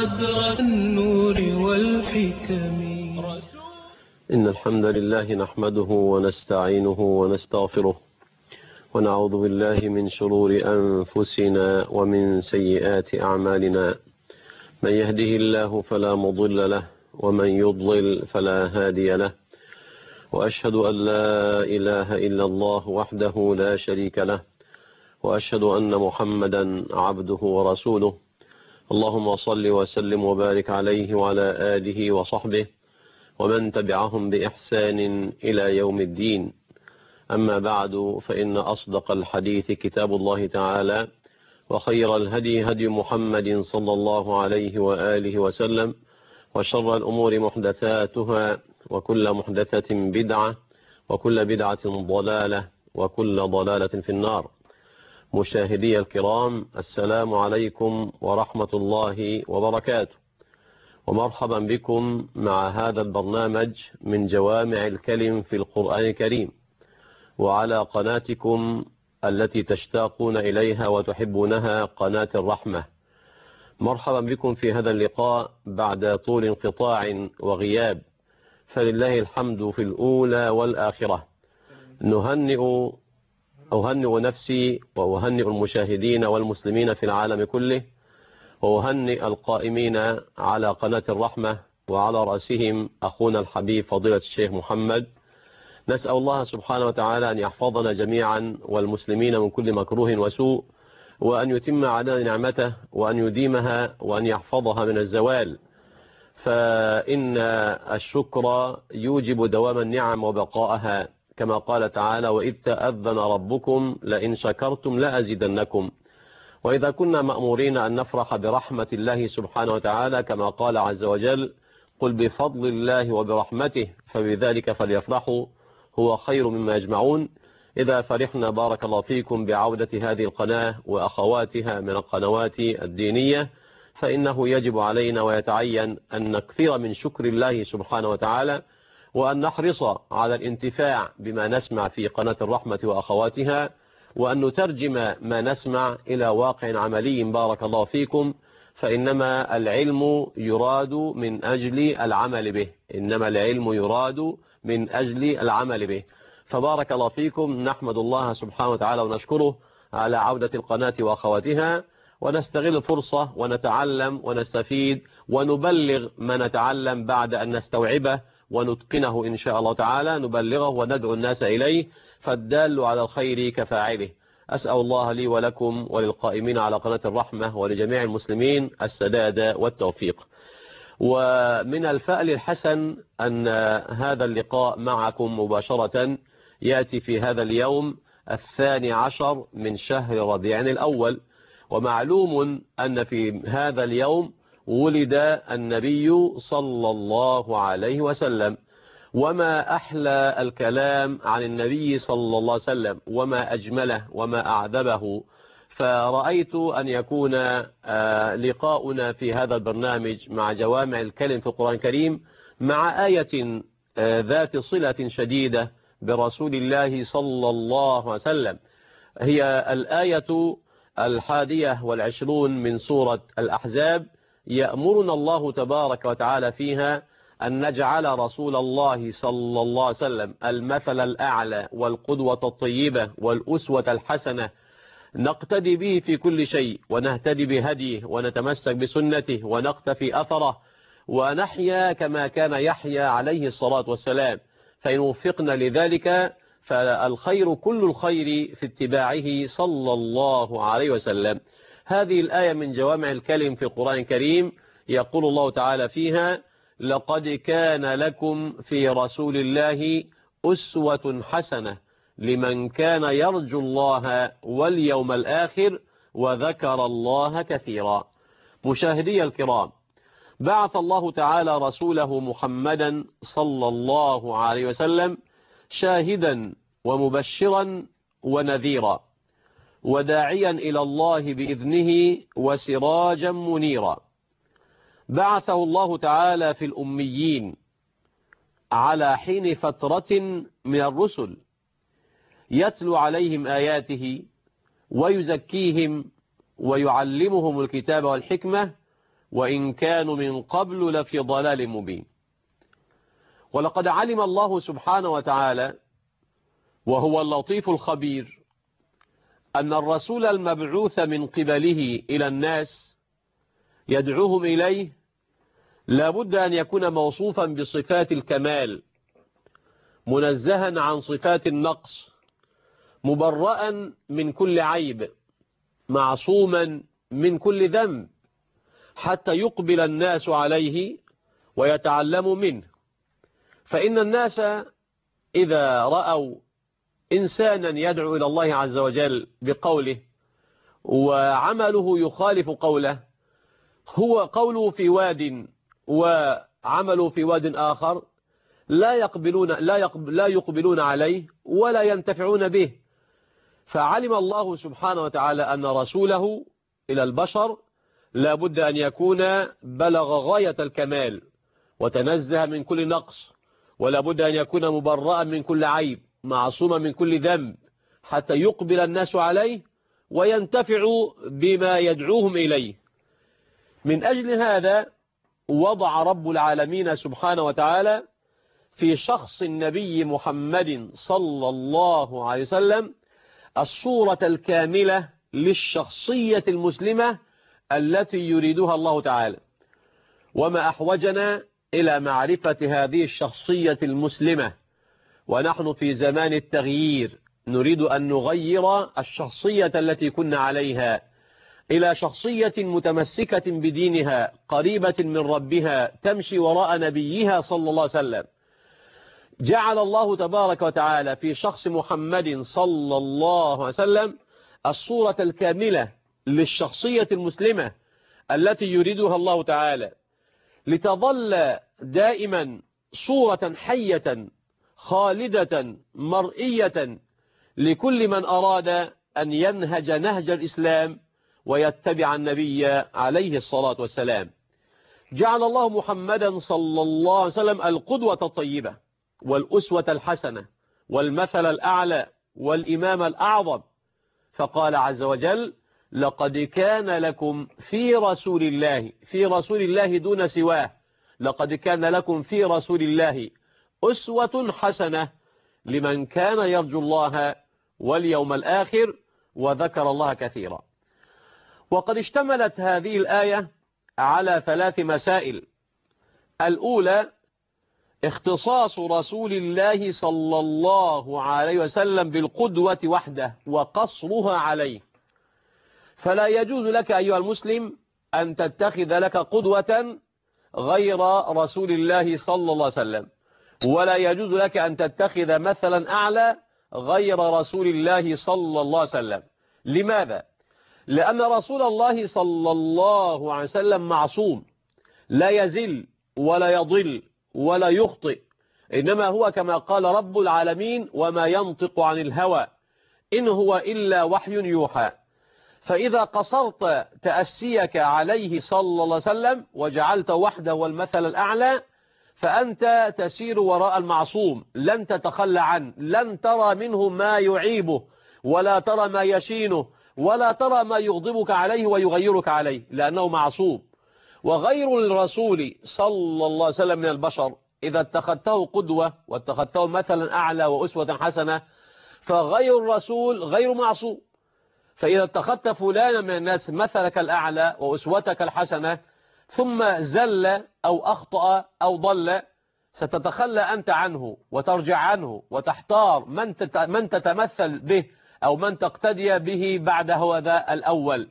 غدر النور والحكم. إن الحمد لله نحمده ونستعينه ونستغفره ونعوذ بالله من شرور أنفسنا ومن سيئات أعمالنا. من يهده الله فلا مضل له ومن يضلل فلا هادي له، وأشهد أن لا إله إلا الله وحده لا شريك له، وأشهد أن محمدا عبده ورسوله. اللهم صل وسلم وبارك عليه وعلى آله وصحبه ومن تبعهم بإحسان إلى يوم الدين. أما بعد، فإن أصدق الحديث كتاب الله تعالى، وخير الهدي هدي محمد صلى الله عليه وآله وسلم، وشر الأمور محدثاتها، وكل محدثة بدعة، وكل بدعة ضلالة، وكل ضلالة في النار. مشاهدي الكرام، السلام عليكم ورحمة الله وبركاته، ومرحبا بكم مع هذا البرنامج من جوامع الكلم في القرآن الكريم، وعلى قناتكم التي تشتاقون إليها وتحبونها، قناة الرحمة. مرحبا بكم في هذا اللقاء بعد طول انقطاع وغياب، فلله الحمد في الأولى والآخرة. أهنئ نفسي وأهنئ المشاهدين والمسلمين في العالم كله، وأهنئ القائمين على قناة الرحمة، وعلى رأسهم أخونا الحبيب فضيلة الشيخ محمد. نسأل الله سبحانه وتعالى أن يحفظنا جميعا والمسلمين من كل مكروه وسوء، وأن يتم علينا نعمته، وأن يديمها، وأن يحفظها من الزوال، فإن الشكر يوجب دوام النعم وبقاءها، كما قال تعالى: وإذ تأذن ربكم لئن شكرتم لأزيدنكم. وإذا كنا مأمورين أن نفرح برحمة الله سبحانه وتعالى، كما قال عز وجل: قل بفضل الله وبرحمته فبذلك فليفرحوا هو خير مما يجمعون. إذا فرحنا بارك الله فيكم بعودة هذه القناة وأخواتها من القنوات الدينية، فإنه يجب علينا ويتعين أن نكثر من شكر الله سبحانه وتعالى، وأن نحرص على الانتفاع بما نسمع في قناة الرحمة وأخواتها، وأن نترجم ما نسمع إلى واقع عملي بارك الله فيكم، فإنما العلم يراد من أجل العمل به، إنما العلم يراد من أجل العمل به. فبارك الله فيكم، نحمد الله سبحانه وتعالى ونشكره على عودة القناة وأخواتها، ونستغل الفرصة ونتعلم ونستفيد ونبلغ ما نتعلم بعد أن نستوعبه ونتقنه إن شاء الله تعالى، نبلغه وندعو الناس إليه، فالدال على الخير كفاعله. أسأل الله لي ولكم وللقائمين على قناة الرحمة ولجميع المسلمين السداد والتوفيق. ومن الفأل الحسن أن هذا اللقاء معكم مباشرة يأتي في هذا اليوم 12 من شهر ربيع الأول، ومعلوم أن في هذا اليوم ولد النبي صلى الله عليه وسلم، وما أحلى الكلام عن النبي صلى الله عليه وسلم، وما أجمله وما أعذبه. فرأيت أن يكون لقاؤنا في هذا البرنامج مع جوامع الكلم في القرآن الكريم مع آية ذات صلة شديدة برسول الله صلى الله عليه وسلم. هي الآية 21 من سورة الأحزاب. يأمرنا الله تبارك وتعالى فيها أن نجعل رسول الله صلى الله عليه وسلم المثل الأعلى والقدوة الطيبة والأسوة الحسنة، نقتدي به في كل شيء، ونهتدي بهديه، ونتمسك بسنته، ونقتفي أثره، ونحيا كما كان يحيا عليه الصلاة والسلام. فإن وفقنا لذلك فالخير كل الخير في اتباعه صلى الله عليه وسلم. هذه الآية من جوامع الكلم في القرآن الكريم. يقول الله تعالى فيها: لقد كان لكم في رسول الله أسوة حسنة لمن كان يرجو الله واليوم الآخر وذكر الله كثيرا. مشاهدي الكرام، بعث الله تعالى رسوله محمدا صلى الله عليه وسلم شاهدا ومبشرا ونذيرا، وداعيا إلى الله بإذنه وسراجا منيرا. بعثه الله تعالى في الأميين على حين فترة من الرسل، يتلو عليهم آياته ويزكيهم ويعلمهم الكتاب والحكمة وإن كانوا من قبل لفي ضلال مبين. ولقد علم الله سبحانه وتعالى وهو اللطيف الخبير أن الرسول المبعوث من قبله إلى الناس يدعوهم إليه لابد أن يكون موصوفا بصفات الكمال، منزها عن صفات النقص، مبرأ من كل عيب، معصوما من كل ذنب، حتى يقبل الناس عليه ويتعلموا منه. فإن الناس إذا رأوا إنسانا يدعو إلى الله عز وجل بقوله وعمله يخالف قوله، هو قوله في واد وعمله في واد آخر، لا يقبلون عليه ولا ينتفعون به. فعلم الله سبحانه وتعالى أن رسوله إلى البشر لا بد أن يكون بلغ غاية الكمال وتنزه من كل نقص، ولا بد أن يكون مبرأ من كل عيب، معصوما من كل ذنب، حتى يقبل الناس عليه وينتفعوا بما يدعوهم إليه. من أجل هذا وضع رب العالمين سبحانه وتعالى في شخص النبي محمد صلى الله عليه وسلم الصورة الكاملة للشخصية المسلمة التي يريدها الله تعالى. وما أحوجنا إلى معرفة هذه الشخصية المسلمة ونحن في زمان التغيير، نريد أن نغير الشخصية التي كنا عليها إلى شخصية متمسكة بدينها، قريبة من ربها، تمشي وراء نبيها صلى الله عليه وسلم. جعل الله تبارك وتعالى في شخص محمد صلى الله عليه وسلم الصورة الكاملة للشخصية المسلمة التي يريدها الله تعالى، لتظل دائما صورة حية خالدة مرئية لكل من أراد أن ينهج نهج الإسلام ويتبع النبي عليه الصلاة والسلام. جعل الله محمدا صلى الله عليه وسلم القدوة الطيبة والأسوة الحسنة والمثل الأعلى والإمام الأعظم، فقال عز وجل: لقد كان لكم في رسول الله دون سواه، لقد كان لكم في رسول الله أسوة حسنة لمن كان يرجو الله واليوم الآخر وذكر الله كثيرا. وقد اشتملت هذه الآية على 3 مسائل. الأولى اختصاص رسول الله صلى الله عليه وسلم بالقدوة وحده وقصرها عليه، فلا يجوز لك أيها المسلم أن تتخذ لك قدوة غير رسول الله صلى الله عليه وسلم، ولا يجوز لك أن تتخذ مثلا أعلى غير رسول الله صلى الله عليه وسلم. لماذا؟ لأن رسول الله صلى الله عليه وسلم معصوم، لا يزل ولا يضل ولا يخطئ، إنما هو كما قال رب العالمين: وما ينطق عن الهوى إن هو إلا وحي يوحى. فإذا قصرت تأسيك عليه صلى الله عليه وسلم وجعلت وحده والمثل الأعلى، فأنت تسير وراء المعصوم، لن تتخلى عنه، لن ترى منه ما يعيبه ولا ترى ما يشينه ولا ترى ما يغضبك عليه ويغيرك عليه، لأنه معصوم. وغير الرسول صلى الله عليه وسلم من البشر إذا اتخذته قدوة واتخذته مثلا أعلى وأسوة حسنة، فغير الرسول غير معصوم. فإذا اتخذت فلانا من الناس مثلك الأعلى وأسوتك الحسنة ثم زل أو أخطأ أو ضل، ستتخلى أنت عنه وترجع عنه وتحتار من تتمثل به أو من تقتدي به بعد هذا الأول.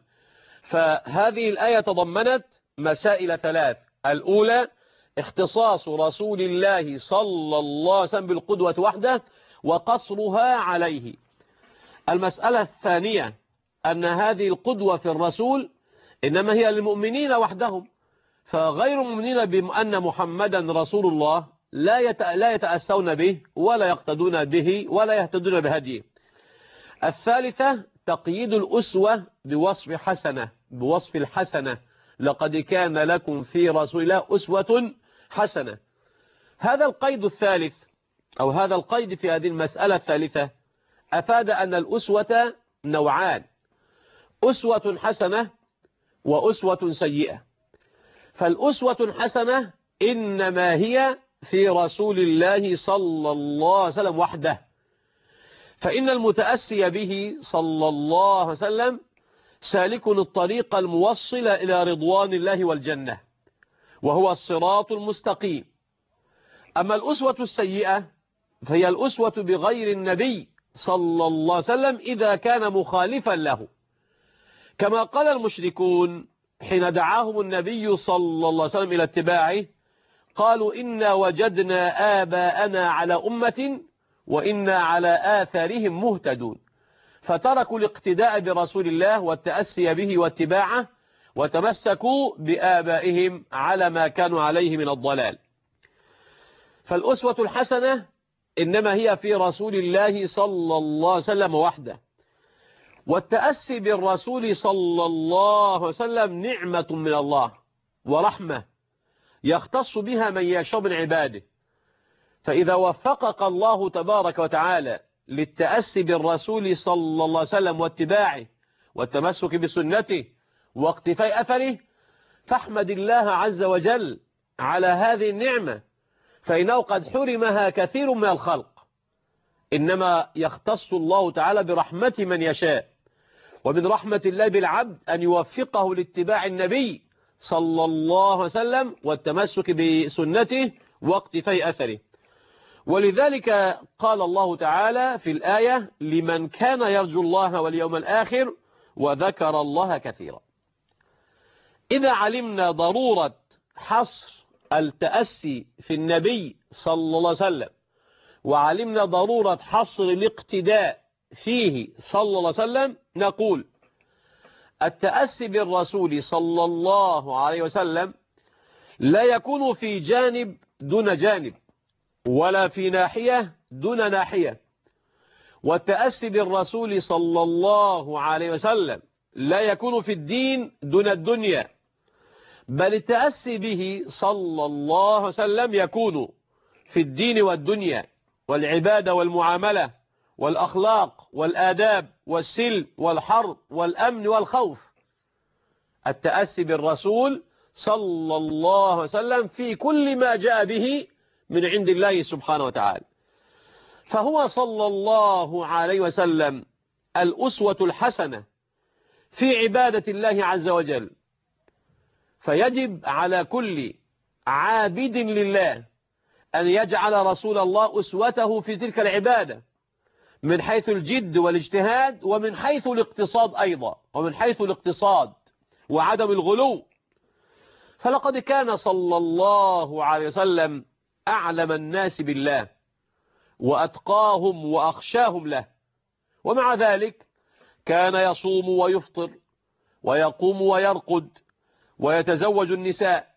فهذه الآية تضمنت مسائل 3. الأولى اختصاص رسول الله صلى الله عليه وسلم بالقدوة وحده وقصرها عليه. المسألة الثانية أن هذه القدوة في الرسول إنما هي للمؤمنين وحدهم، فغير المؤمنين بأن محمدا رسول الله لا يتأسون به ولا يقتدون به ولا يهتدون بهديه. الثالثة تقييد الأسوة بوصف الحسنة، لقد كان لكم في رسول الله أسوة حسنة. هذا القيد الثالث أو هذا القيد في هذه المسألة الثالثة أفاد أن الأسوة نوعان: أسوة حسنة وأسوة سيئة. فالأسوة الحسنة إنما هي في رسول الله صلى الله عليه وسلم وحده، فإن المتأسي به صلى الله عليه وسلم سالك الطريق الموصل إلى رضوان الله والجنة، وهو الصراط المستقيم. أما الأسوة السيئة فهي الأسوة بغير النبي صلى الله عليه وسلم إذا كان مخالفا له، كما قال المشركون حين دعاهم النبي صلى الله عليه وسلم إلى اتباعه، قالوا إنا وجدنا آباءنا على أمة وإنا على آثارهم مهتدون، فتركوا الاقتداء برسول الله والتأسي به واتباعه وتمسكوا بآبائهم على ما كانوا عليه من الضلال. فالأسوة الحسنة إنما هي في رسول الله صلى الله عليه وسلم وحده، والتأسي بالرسول صلى الله عليه وسلم نعمة من الله ورحمة يختص بها من يشاء من عباده، فإذا وفقك الله تبارك وتعالى للتأسي بالرسول صلى الله عليه وسلم واتباعه والتمسك بسنته واقتفاء أثره، فاحمد الله عز وجل على هذه النعمة، فإنه قد حرمها كثير من الخلق، إنما يختص الله تعالى برحمة من يشاء، ومن رحمة الله بالعبد أن يوفقه لاتباع النبي صلى الله عليه وسلم والتمسك بسنته واقتفاء أثره. ولذلك قال الله تعالى في الآية: لمن كان يرجو الله واليوم الآخر وذكر الله كثيرا. إذا علمنا ضرورة حصر التأسي في النبي صلى الله عليه وسلم، وعلمنا ضرورة حصر الاقتداء فيه صلى الله عليه وسلم، نقول التأسي بالرسول صلى الله عليه وسلم لا يكون في جانب دون جانب، ولا في ناحية دون ناحية. والتأسي بالرسول صلى الله عليه وسلم لا يكون في الدين دون الدنيا، بل التأسي به صلى الله عليه وسلم يكون في الدين والدنيا والعبادة والمعاملة والأخلاق والآداب والسلم والحرب والأمن والخوف. التأسي بالرسول صلى الله عليه وسلم في كل ما جاء به من عند الله سبحانه وتعالى، فهو صلى الله عليه وسلم الأسوة الحسنة في عبادة الله عز وجل، فيجب على كل عابد لله أن يجعل رسول الله أسوته في تلك العبادة، من حيث الجد والاجتهاد، ومن حيث الاقتصاد أيضا، ومن حيث الاقتصاد وعدم الغلو. فلقد كان صلى الله عليه وسلم أعلم الناس بالله وأتقاهم وأخشاهم له، ومع ذلك كان يصوم ويفطر ويقوم ويرقد ويتزوج النساء،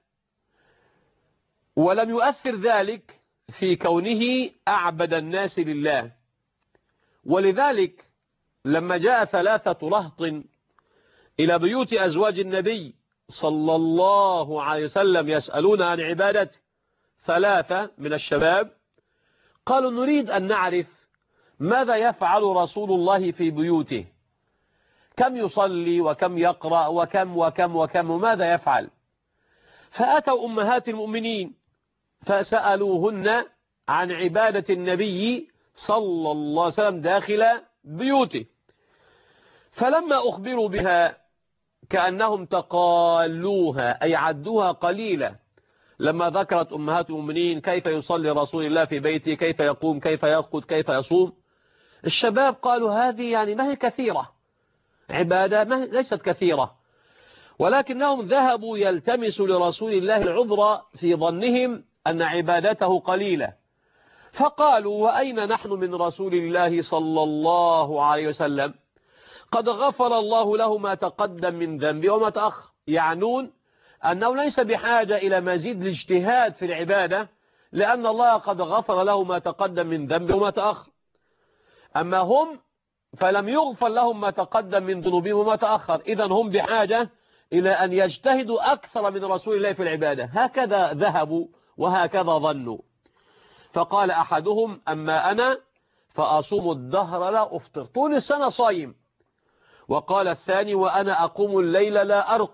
ولم يؤثر ذلك في كونه أعبد الناس لله. ولذلك لما جاء 3 رهط إلى بيوت أزواج النبي صلى الله عليه وسلم يسألون عن عبادته، 3 من الشباب قالوا: نريد أن نعرف ماذا يفعل رسول الله في بيوته، كم يصلي وكم يقرأ وكم وكم وكم وماذا يفعل. فأتوا أمهات المؤمنين فسألوهن عن عبادة النبي صلى الله عليه وسلم داخل بيوته، فلما أخبروا بها كأنهم تقالوها، أي عدوها قليلة. لما ذكرت أمهات المؤمنين كيف يصلي رسول الله في بيته، كيف يقوم، كيف يرقد، كيف يصوم، الشباب قالوا: هذه يعني ما هي كثيرة، عبادة ما ليست كثيرة. ولكنهم ذهبوا يلتمسوا لرسول الله العذر في ظنهم أن عبادته قليلة، فقالوا: وأين نحن من رسول الله صلى الله عليه وسلم؟ قد غفر الله له ما تقدم من ذنبه وما تأخر، يعنون أنه ليس بحاجة إلى مزيد الاجتهاد في العبادة، لأن الله قد غفر له ما تقدم من ذنبه وما تأخر. أما هم فلم يغفر لهم ما تقدم من ذنوبهم وما تأخر، إذن هم بحاجة إلى أن يجتهدوا أكثر من رسول الله في العبادة. هكذا ذهبوا وهكذا ظنوا. فقال أحدهم: أما أنا فأصوم الدهر لا أفطر، طول السنة صايم. وقال الثاني: وأنا أقوم الليل لا أرقد،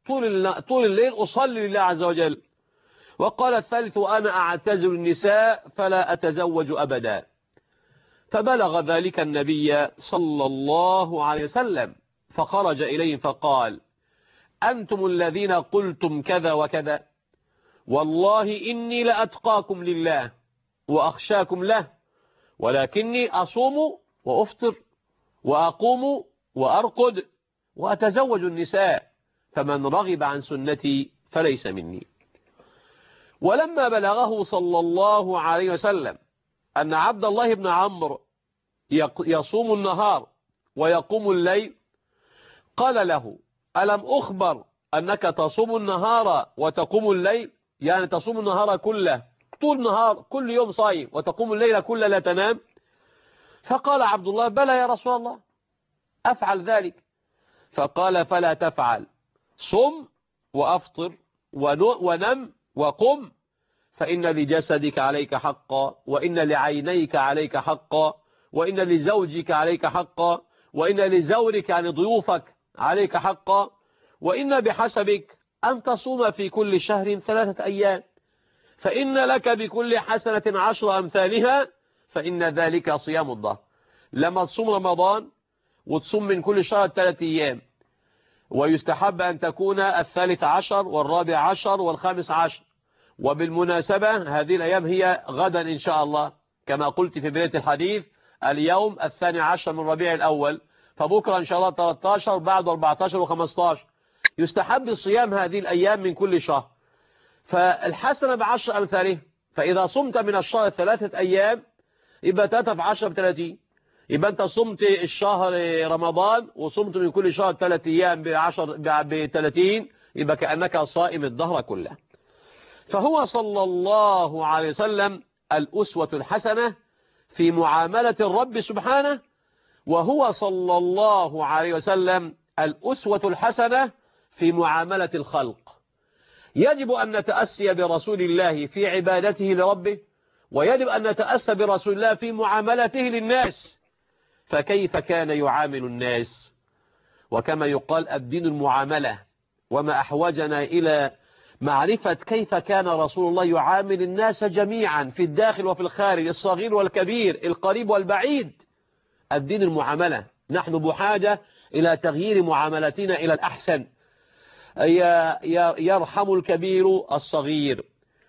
طول الليل أصلي لله عز وجل. وقال الثالث وأنا أعتزل النساء فلا أتزوج أبدا. فبلغ ذلك النبي صلى الله عليه وسلم فخرج إليه فقال أنتم الذين قلتم كذا وكذا، والله إني لأتقاكم لله وأخشاكم له، ولكني أصوم وأفطر وأقوم وأرقد وأتزوج النساء، فمن رغب عن سنتي فليس مني. ولما بلغه صلى الله عليه وسلم أن عبد الله بن عمرو يصوم النهار ويقوم الليل قال له ألم أخبر أنك تصوم النهار وتقوم الليل؟ يعني تصوم النهار كله طول نهار كل يوم صايم وتقوم الليل كله لا تنام. فقال عبد الله بلى يا رسول الله أفعل ذلك. فقال فلا تفعل، صم وأفطر ونم وقم، فإن لجسدك عليك حقا، وإن لعينيك عليك حقا، وإن لزوجك عليك حقا، وإن لزورك يعني ضيوفك عليك حقا، وإن بحسبك أن تصوم في كل شهر 3 أيام، فإن لك بكل حسنة 10 أمثالها، فإن ذلك صيام الدهر. لما تصوم رمضان وتصوم من كل شهر 3 أيام، ويستحب أن تكون 13 و14 و15. وبالمناسبة هذه الأيام هي غدا إن شاء الله كما قلت في بداية الحديث، اليوم 12 من ربيع الأول، فبكرة إن شاء الله 13 بعد 14 و15. يستحب صيام هذه الأيام من كل شهر، فالحسنة ب10 أمثاله. فإذا صمت من الشهر 3 أيام يبقى 3 في 10 ب30، يبقى أنت صمت الشهر رمضان وصمت من كل شهر 3 أيام ب30، يبقى كأنك صائم الدهر كله. فهو صلى الله عليه وسلم الأسوة الحسنة في معاملة الرب سبحانه، وهو صلى الله عليه وسلم الأسوة الحسنة في معاملة الخلق. يجب أن نتأسي برسول الله في عبادته لربه، ويجب أن نتأسى برسول الله في معاملته للناس. فكيف كان يعامل الناس؟ وكما يقال الدين المعاملة، وما أحوجنا إلى معرفة كيف كان رسول الله يعامل الناس جميعا في الداخل وفي الخارج، الصغير والكبير، القريب والبعيد. الدين المعاملة، نحن بحاجة إلى تغيير معاملتنا إلى الأحسن. يرحم الكبير الصغير،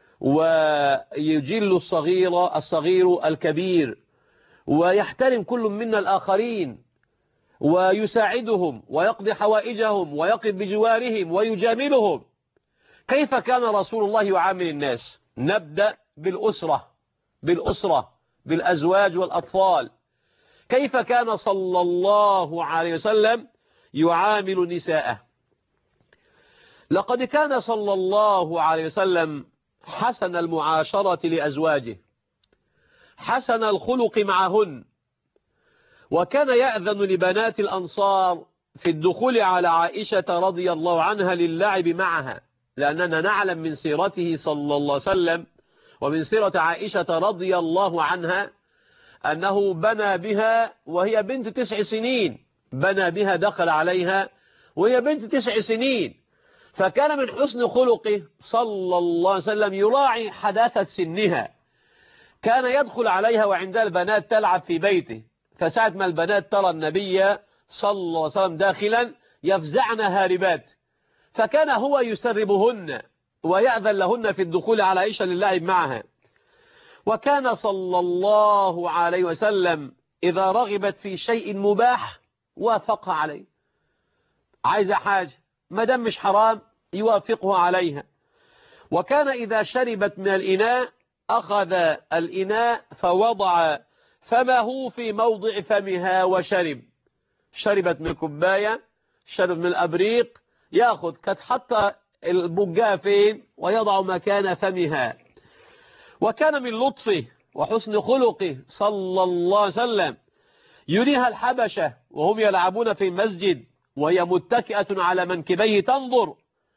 ويجل الصغير الكبير، ويحترم كل منا الآخرين، ويساعدهم ويقضي حوائجهم ويقف بجوارهم ويجاملهم. كيف كان رسول الله يعامل الناس؟ نبدأ بالأسرة بالأزواج والأطفال. كيف كان صلى الله عليه وسلم يعامل نساءه؟ لقد كان صلى الله عليه وسلم حسن المعاشرة لأزواجه، حسن الخلق معهن، وكان يأذن لبنات الأنصار في الدخول على عائشة رضي الله عنها للعب معها، لأننا نعلم من سيرته صلى الله عليه وسلم ومن سيرة عائشة رضي الله عنها أنه بنى بها وهي بنت 9 سنين، بنى بها دخل عليها وهي بنت 9 سنين. فكان من حسن خلقه صلى الله عليه وسلم يراعي حداثة سنها. كان يدخل عليها وعندها البنات تلعب في بيته، فساعة ما البنات ترى النبي صلى الله عليه وسلم داخلا يفزعن هاربات، فكان هو يسربهن ويأذن لهن في الدخول على عائشة للعب معها. وكان صلى الله عليه وسلم إذا رغبت في شيء مباح وافقها عليه، عايزة حاجة ما دام مش حرام يوافقها عليها. وكان إذا شربت من الإناء أخذ الإناء فوضع فمه في موضع فمها وشرب. شربت من الكوباية، شرب من الأبريق، يأخذ كانت حتى البقاء فين ويضع مكان فمها. وكان من لطفه وحسن خلقه صلى الله عليه وسلم يريها الحبشة وهم يلعبون في المسجد وهي متكئة على منكبيه تنظر،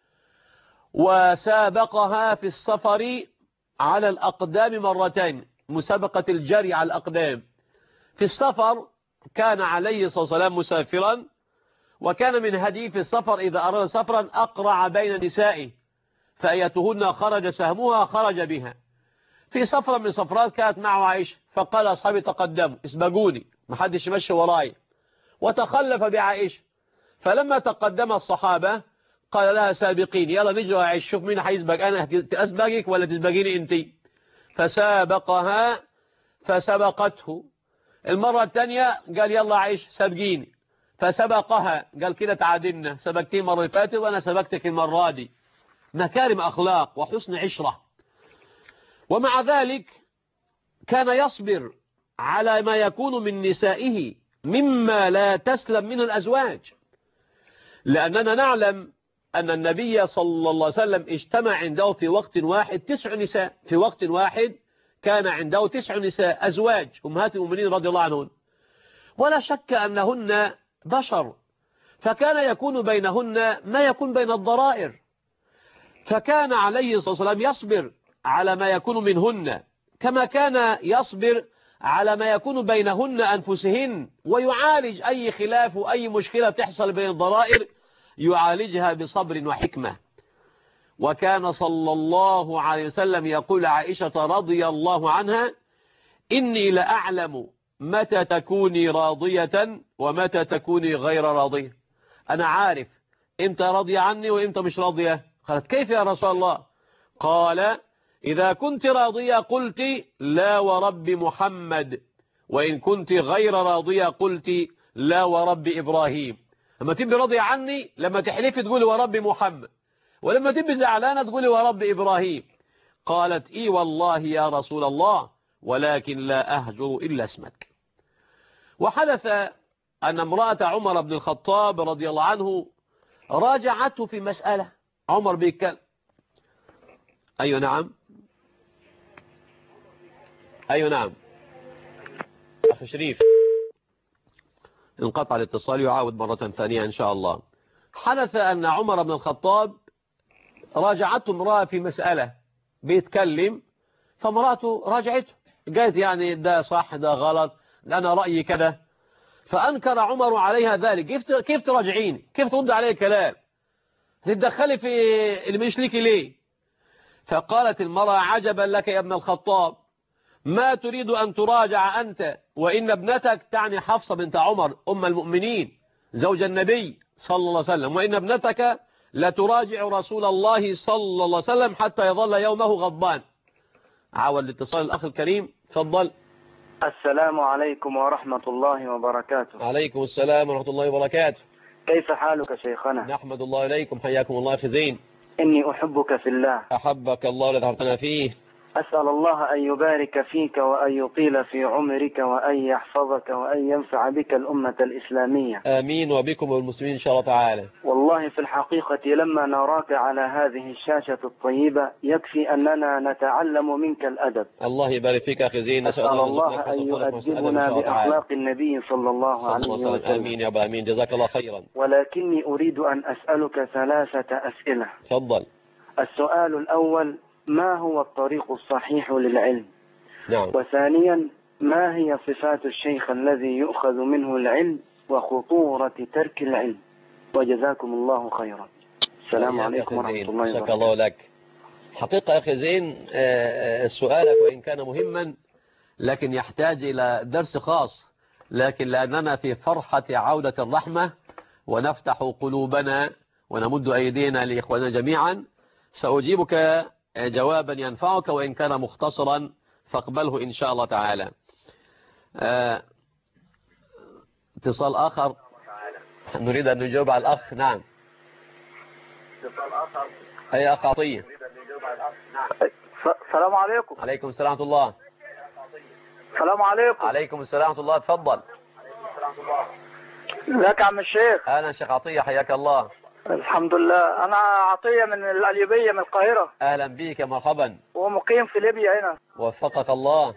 وسابقها في السفر على الأقدام مرتين، مسابقة الجري على الأقدام. في السفر كان عليه الصلاة والسلام مسافرا، وكان من هديه في السفر إذا أراد سفرا أقرع بين نسائه فأيتهن خرج سهمها خرج بها. في سفرة من سفرات كانت معه عائشة فقال أصحابي تقدموا اسبقوني محدش يمشي وراي، وتخلف بعائشة. فلما تقدم الصحابة قال لها سابقين، يلا نجري يا عائشة شوف مين هيسبق، أنا أسبقك ولا تسبقيني أنت؟ فسابقها فسبقته. المرة الثانية قال يلا عائشة سبقيني فسبقها، قال كده تعادلنا، سبقتين المرة اللي فاتت وأنا سبقتك المرة دي. مكارم أخلاق وحسن عشرة. ومع ذلك كان يصبر على ما يكون من نسائه مما لا تسلم من الأزواج، لأننا نعلم أن النبي صلى الله عليه وسلم اجتمع عنده في وقت واحد 9 نساء، في وقت واحد كان عنده 9 نساء أزواج أمهات المؤمنين رضي الله عنهن، ولا شك أنهن بشر، فكان يكون بينهن ما يكون بين الضرائر، فكان عليه الصلاة والسلام يصبر على ما يكون منهن كما كان يصبر على ما يكون بينهن أنفسهن، ويعالج أي خلاف وأي مشكلة تحصل بين الضرائر يعالجها بصبر وحكمة. وكان صلى الله عليه وسلم يقول عائشة رضي الله عنها إني لأعلم متى تكوني راضية ومتى تكوني غير راضية، أنا عارف إمتى راضية عني وإمتى مش راضية. قالت كيف يا رسول الله؟ قال إذا كنت راضية قلت لا ورب محمد، وإن كنت غير راضية قلت لا ورب إبراهيم. لما تبقي راضية عني لما تحلفي تقولي ورب محمد، ولما تبقي زعلانة تقولي ورب إبراهيم. قالت إي والله يا رسول الله ولكن لا أهجر إلا اسمك. وحدث أن امرأة عمر بن الخطاب رضي الله عنه راجعته في مسألة. عمر بيتكلم. أيوة نعم، أيوة نعم أخي شريف، انقطع الاتصال يعاود مرة ثانية إن شاء الله. حدث أن عمر بن الخطاب راجعته امرأة في مسألة بيتكلم، فامرأته راجعته قالت يعني ده صح ده غلط ده أنا رأيي كده، فأنكر عمر عليها ذلك. كيف تراجعيني؟ كيف ترد علي الكلام؟ تتدخلي في اللي مش ليكي ليه؟ فقالت المرأة عجبا لك يا ابن الخطاب، ما تريد أن تراجع أنت وإن ابنتك، تعني حفصة بنت عمر أم المؤمنين زوج النبي صلى الله عليه وسلم، وإن ابنتك لا تراجع رسول الله صلى الله عليه وسلم حتى يظل يومه غضبان. عاود الاتصال الأخ الكريم، تفضل. السلام عليكم ورحمة الله وبركاته. عليكم السلام ورحمة الله وبركاته. كيف حالك شيخنا؟ نحمد الله إليكم، حياكم الله أخي زين. إني أحبك في الله. أحبك الله الذي أحببتنا فيه. أسأل الله أن يبارك فيك وأن يطيل في عمرك وأن يحفظك وأن ينفع بك الأمة الإسلامية. آمين، وبكم والمسلمين إن شاء الله تعالى. والله في الحقيقة لما نراك على هذه الشاشة الطيبة يكفي أننا نتعلم منك الأدب. الله يبارك فيك أخي زين. أسأل الله أن يؤدبنا بأخلاق النبي صلى الله عليه وسلم. آمين يا أبا آمين، جزاك الله خيرا. ولكني أريد أن أسألك 3 أسئلة. تفضل. السؤال الأول، ما هو الطريق الصحيح للعلم؟ نعم. وثانيا، ما هي صفات الشيخ الذي يؤخذ منه العلم وخطورة ترك العلم؟ وجزاكم الله خيرا. السلام عليكم ورحمة الله وبركاته. شكرا الله لك. حقيقة أخي زين سؤالك وإن كان مهما لكن يحتاج إلى درس خاص، لكن لأننا في فرحة عودة الرحمة ونفتح قلوبنا ونمد أيدينا لإخواننا جميعا سأجيبك جوابا ينفعك وإن كان مختصرا فاقبله إن شاء الله تعالى. اتصال آخر نريد أن نجاوب على الأخ. نعم. اتصال آخر. أي أخ عطية. السلام عليكم. عليكم السلام ورحمة الله. السلام عليكم. عليكم السلام ورحمة الله. تفضل. ازيك يا عم الشيخ؟ أهلا شيخ عطية، حياك الله. الحمد لله. أنا عطية من القليوبية من القاهرة. أهلا بيك يا مرحبا. ومقيم في ليبيا هنا. وفقك الله.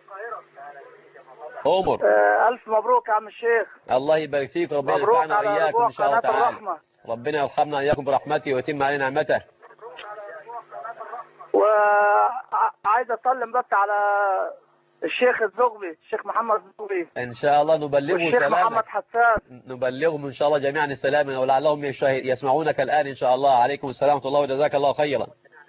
أمر. ألف مبروك يا عم الشيخ. الله يبارك فيك، ربنا ينفعنا وإياكم إن شاء الله تعالى. ربنا يرحمنا إياكم برحمته ويتم علينا نعمته. وعايز أسلم بس على الشيخ الزغبي، الشيخ محمد الزغبي، إن شاء الله نبلغه والشيخ محمد سلامك، حسان. نبلغهم إن شاء الله جميعا السلام، ولعلهم يسمعونك الآن إن شاء الله. عليكم السلام ورحمة الله وجزاك الله خيرا.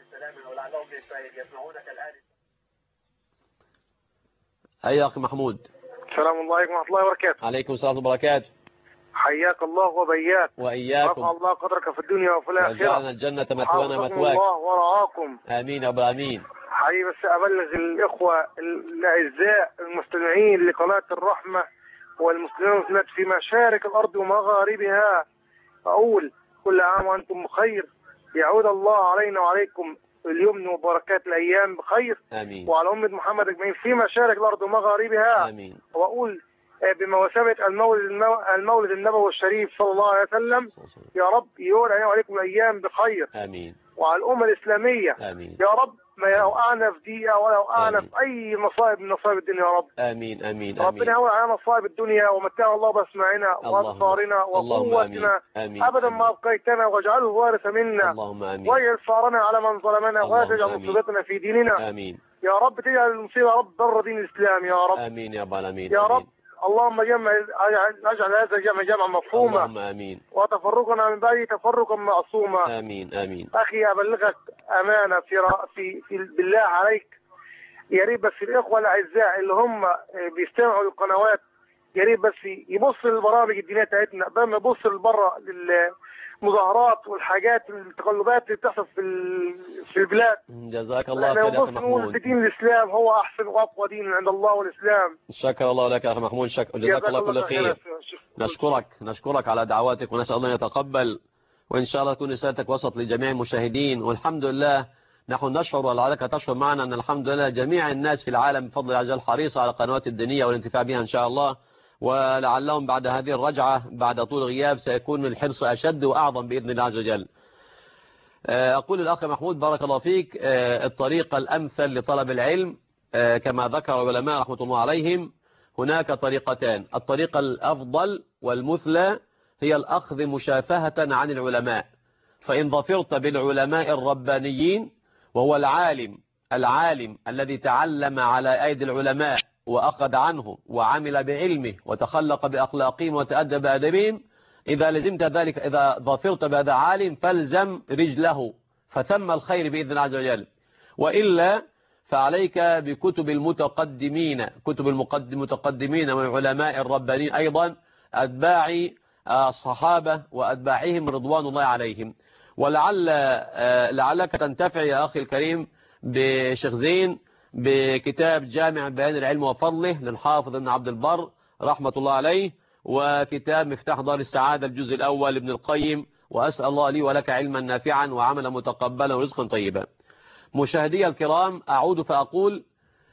أي أخي محمود. السلام عليكم ورحمة الله وبركاته. عليكم السلام وبركاته. حياك الله وبياك. وإياكم. رفع الله قدرك في الدنيا وفي الآخرة. وجعلنا الجنة مثوانا مثواك. الله ورعاكم. آمين يا رب العالمين. حقيقي بس أبلغ الإخوة الأعزاء المستمعين لقناة الرحمة والمسلمين والمسلمات في مشارق الأرض ومغاربها، أقول كل عام وأنتم بخير، يعود الله علينا وعليكم اليمن وبركات الأيام بخير. آمين. وعلى أمة محمد أجمعين في مشارق الأرض ومغاربها. آمين. وأقول بمناسبة المولد النبوي الشريف صلى الله عليه وسلم، يا رب يعود علينا وعليكم الأيام بخير. آمين. وعلى الأمة الإسلامية. آمين. يا رب ما يوقعنا في دقيقة ولا يوقعنا في أي مصائب من مصائب الدنيا يا رب. آمين. آمين. ربنا يهون علينا مصائب الدنيا ومتعنا الله بأسماعنا وأبصارنا وقوتنا أبدا ما أبقيتنا، واجعله وارث منا. اللهم آمين. واجعل ثارنا على من ظلمنا، ولا تجعل مصيبتنا في ديننا. آمين. يا رب تجعل المصيبة يا رب ضر دين الإسلام يا رب. آمين يا رب العالمين. يا رب اللهم اجعل هذا الجمع جمعا مفهوما. اللهم آمين. وتفرقنا من بعده تفرقا معصوما. آمين. آمين. أخي أبلغك أمانة في بالله عليك، يا ريت بس الإخوة الأعزاء اللي هم بيستمعوا للقنوات، يا ريت بس يبص للبرامج الدينية بتاعتنا بدل ما يبص لبره للمظاهرات والحاجات التقلبات اللي بتحصل في البلاد. جزاك الله خير يا أخي محمود. دين الإسلام هو أحسن وأقوى دين عند الله والإسلام. شكر الله لك يا أخي محمود. جزاك الله كل خير. نشكرك على دعواتك، ونسأل الله يتقبل، وإن شاء الله تكون رسالتك وسط لجميع المشاهدين. والحمد لله نحن نشعر ولعلك تشعر معنا أن الحمد لله جميع الناس في العالم بفضل الله عز وجل حريصة على القنوات الدينية والانتفاع بها إن شاء الله، ولعلهم بعد هذه الرجعة بعد طول غياب سيكون الحرص أشد وأعظم بإذن الله عز وجل. أقول للأخ محمود بارك الله فيك، الطريقة الأمثل لطلب العلم كما ذكر العلماء رحمة الله عليهم هناك طريقتان. الطريقة الأفضل والمثلى هي الأخذ مشافهة عن العلماء، فإن ظفرت بالعلماء الربانيين، وهو العالم الذي تعلم على أيدي العلماء وأخذ عنه وعمل بعلمه وتخلق بأخلاقهم وتأدب بأدبهم، إذا لزمت ذلك، إذا ظفرت بهذا عالم فالزم رجله، فثم الخير بإذن الله عز وجل. وإلا فعليك بكتب المتقدمين، كتب المتقدمين من العلماء الربانيين أيضا، أتباع الصحابة وأتباعهم رضوان الله عليهم. لعلك تنتفع يا أخي الكريم بشيخ زين بكتاب جامع بيان العلم وفضله للحافظ ابن عبد البر رحمة الله عليه، وكتاب مفتاح دار السعادة الجزء الأول لابن القيم، وأسأل الله لي ولك علما نافعا وعملا متقبلا ورزقا طيبا. مشاهدي الكرام، أعود فأقول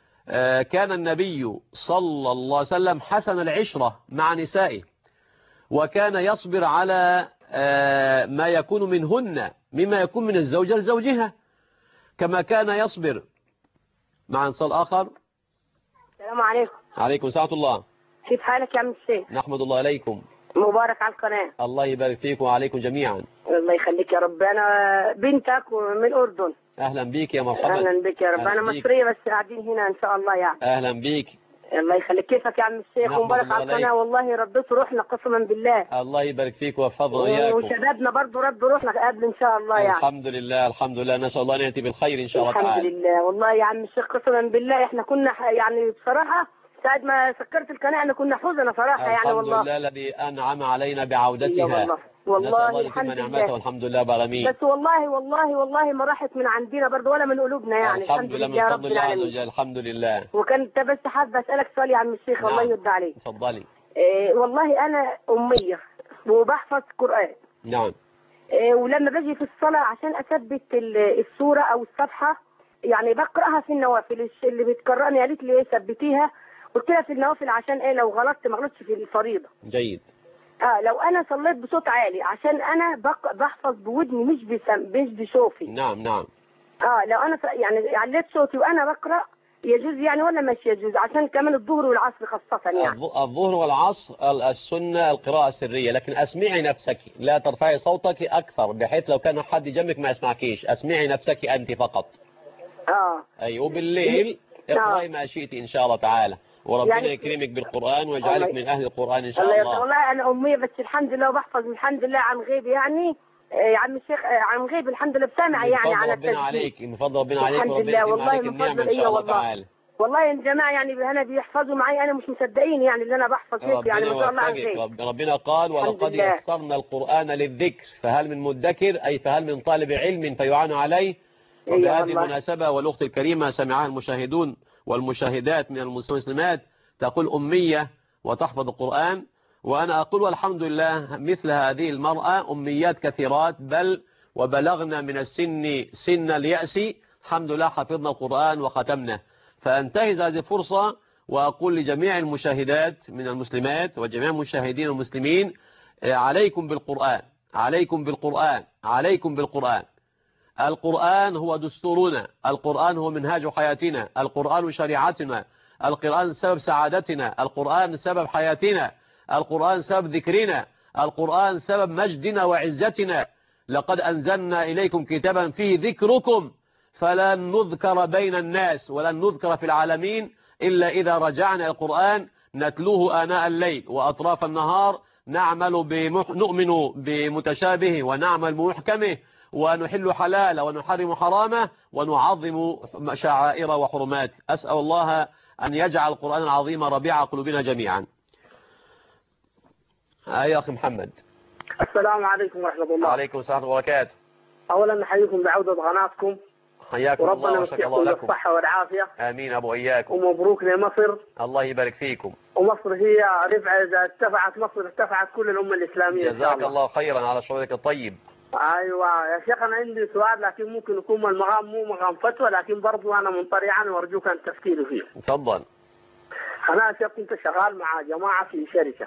كان النبي صلى الله عليه وسلم حسن العشرة مع نسائه، وكان يصبر على ما يكون منهن مما يكون من الزوجة لزوجها، كما كان يصبر مع انصال آخر. السلام عليكم. عليكم السلام ورحمة الله. كيف حالك يا عم الشيخ؟ نحمد الله عليكم. مبارك على القناة. الله يبارك فيكم وعليكم جميعا. الله يخليك يا رب. أنا بنتك من الأردن. أهلا بيك يا مرحبا. أهلا بك يا رب. أنا مصرية بس قاعدين هنا إن شاء الله يعني. أهلا بيك. الله يخليك. كيفك يا عم الشيخ؟ ومبارك على القناة، والله ردت روحنا قسما بالله. الله يبارك فيك ويحفظه وإياكم. وشبابنا برضه ردوا روحنا قبل إن شاء الله يعني. الحمد لله الحمد لله، نسأل الله أن يأتي بالخير إن شاء الله تعالى. الحمد لله. والله يا عم الشيخ قسما بالله إحنا كنا يعني بصراحة ساعة ما سكرت القناة احنا كنا حزنة صراحة يعني والله. الحمد لله الذي أنعم علينا بعودتها. والله الحمد لله. والحمد لله بالعالمين. بس والله ما راحت من عندنا برضه ولا من قلوبنا يعني. الحمد لله من فضل الله عز وجل. الحمد لله. وكنت بس حابة أسألك سؤال يا عم الشيخ. الله يرضى عليك. اتفضلي. والله أنا أمية وبحفظ قرآن. نعم. ولما باجي في الصلاة عشان أثبت السورة أو الصفحة يعني بقرأها في النوافل. اللي بتقرأني قالت لي ثبتيها، قلت لها في النوافل عشان ايه لو غلطت ما غلطش في الفريضة. جيد. لو انا صليت بصوت عالي عشان انا بحفظ بودني مش بشوفي. نعم. لو انا يعني عليت صوتي وانا بقرأ يجوز يعني ولا مش يجوز؟ عشان كمان الظهر والعصر خاصة يعني. الظهر والعصر السنة القراءة السرية، لكن اسمعي نفسك، لا ترفعي صوتك اكثر بحيث لو كان حد جنبك ما يسمعكيش. اسمعي نفسك انت فقط. ايوه. وبالليل اقرأي ما شئت إن شاء الله تعالى، وربنا يعني يكرمك بالقرآن ويجعلك من أهل القرآن إن شاء الله الله. والله أنا أمية بس الحمد لله وبحفظ الحمد لله عن غيب يعني يا عم الشيخ عن غيب الحمد لله بسامع يعني من فضل على ربنا عليك، من فضل ربنا عليك، الحمد وربنا لله يتم والله عليك من النعمة فضل إن شاء الله والله. تعالى. والله الجماعة يعني أنا بيحفظوا معي أنا مش مصدقين يعني اللي أنا بحفظ هيك يعني ما شاء الله عن غيب. ربنا قال ولقد يسرنا القرآن للذكر فهل من مدكر، أي فهل من طالب علم فيعان عليه. وبهذه المناسبة والأخت الكريمة سمعها المشاهدون والمشاهدات من المسلمات تقول أمية وتحفظ القرآن، وأنا أقول والحمد لله مثل هذه المرأة أميات كثيرات، بل وبلغنا من السن سن اليأس الحمد لله حفظنا القرآن وختمنا. فأنتهز هذه الفرصة وأقول لجميع المشاهدات من المسلمات وجميع المشاهدين المسلمين عليكم بالقرآن، عليكم بالقرآن، عليكم بالقرآن. القرآن هو دستورنا، القرآن هو منهاج حياتنا، القرآن شريعتنا، القرآن سبب سعادتنا، القرآن سبب حياتنا، القرآن سبب ذكرنا، القرآن سبب مجدنا وعزتنا. لقد أنزلنا إليكم كتابا فيه ذكركم فلن نذكر بين الناس ولن نذكر في العالمين إلا إذا رجعنا القرآن نتلوه آناء الليل وأطراف النهار، نؤمن بمتشابه ونعمل بمحكمه ونحل حلاله ونحرم حرامه ونعظم شعائر وحرمات. أسأل الله أن يجعل القرآن العظيم ربيع قلوبنا جميعا. يا أخي محمد. السلام عليكم ورحمة الله. وعليكم السلام وبركاته. أولا نحييكم بعودة قناتكم، حياكم الله وشكر الله لكم. بالصحة والعافية. آمين أبو إياكم. ومبروك لمصر. الله يبارك فيكم. ومصر هي رفعة، إذا ارتفعت مصر ارتفعت كل الأمة الإسلامية. جزاك الله خيرا على شعورك الطيب. أيوة يا شيخ أنا عندي سؤال لكن ممكن يكون المقام مو مقام فتوى، لكن برضو أنا منطري وأرجوك أن تفكيري فيه. تفضل. أنا يا شيخ كنت شغال مع جماعة في شركة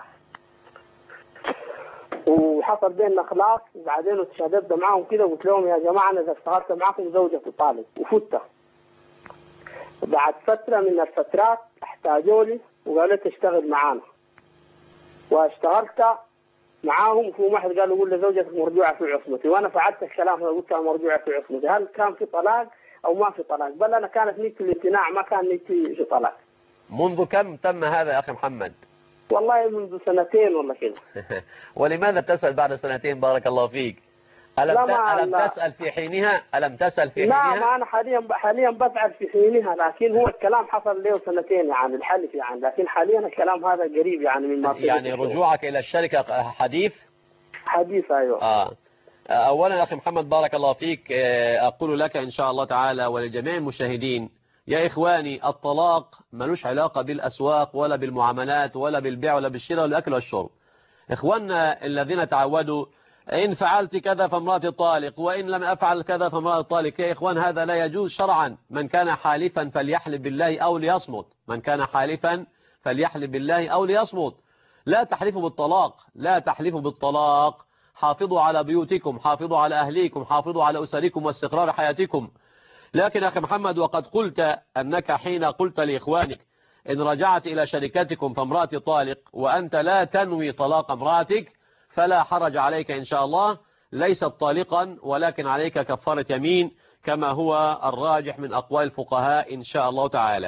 وحصل بيننا خلاف، وبعدين اتشددت معاهم كده وقلت لهم يا جماعة أنا إذا اشتغلت معاكم زوجة طالب وفتة. بعد فترة من الفترات احتاجوا لي وقالوا تشتغل معانا، واشتغلت معاهم. وفي واحد قال يقول لي زوجتك مرجوعة في عصمتي، وأنا فعلت الكلام هذا قلت مرجوعة في عصمتي. هل كان في طلاق أو ما في طلاق؟ بل أنا كانت نيتي الامتناع، ما كان نيتي في طلاق. منذ كم تم هذا يا أخي محمد؟ والله منذ سنتين والله كده. ولماذا تسأل بعد سنتين؟ بارك الله فيك. ألم تسأل في حينها؟ ألم تسأل في حينها؟ لا ما أنا حاليا بفعل في حينها، لكن هو الكلام حصل له سنتين يعني الحلف يعني، لكن حاليا الكلام هذا قريب يعني من ما يعني رجوعك إلى الشركة حديث؟ حديث أيوه. أولا يا أخي محمد بارك الله فيك، أقول لك إن شاء الله تعالى ولجميع المشاهدين يا إخواني الطلاق ملوش علاقة بالأسواق ولا بالمعاملات ولا بالبيع ولا بالشراء ولا الأكل والشرب. إخواننا الذين تعودوا إن فعلت كذا فامرأتي طالق وإن لم أفعل كذا فامرأتي طالق، يا إخوان هذا لا يجوز شرعا. من كان حالفا فليحلف بالله أو ليصمت، من كان حالفا فليحلف بالله أو ليصمت. لا تحلفوا بالطلاق، لا تحلفوا بالطلاق. حافظوا على بيوتكم، حافظوا على أهليكم، حافظوا على أسركم واستقرار حياتكم. لكن أخي محمد وقد قلت أنك حين قلت لإخوانك إن رجعت إلى شركتكم فامرأتي طالق وأنت لا تنوي طلاق امرأتك فلا حرج عليك إن شاء الله، ليست طالقا ولكن عليك كفارة يمين كما هو الراجح من أقوال الفقهاء إن شاء الله تعالى.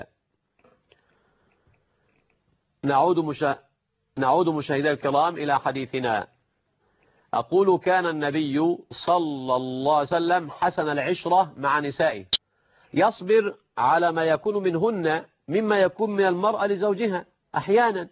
نعود مشاهدي الكرام إلى حديثنا. أقول كان النبي صلى الله عليه وسلم حسن العشرة مع نسائه، يصبر على ما يكون منهن مما يكون من المرأة لزوجها. أحيانا